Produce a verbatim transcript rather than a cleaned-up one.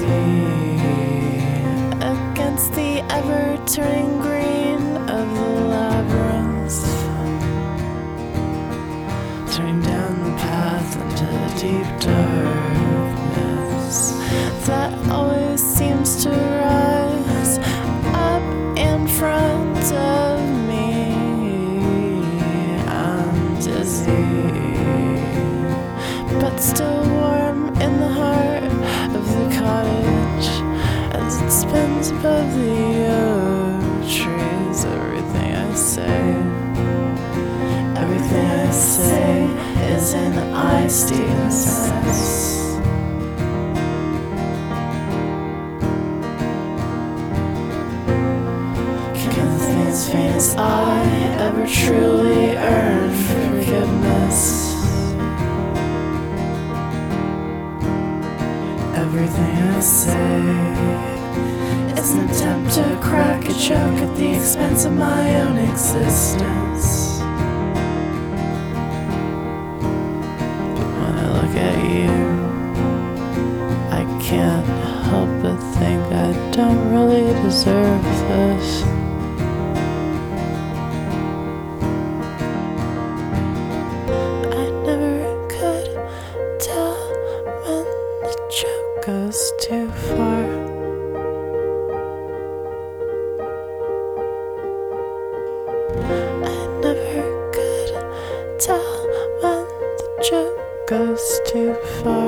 against the ever-turning green of the labyrinth, turning down the path into the deep darkness that always seems to rise up in front of me. I'm dizzy, but still warm in the heart of the cottage as it spins above the oak trees. Everything I say, everything I say is in I, Stephen says. Can things faint as I ever truly earn forgiveness? Everything I say is an attempt to crack a joke at the expense of my own existence. But when I look at you, I can't help but think I don't really deserve this. I never could tell when the joke goes too far. I never could tell when the joke goes too far.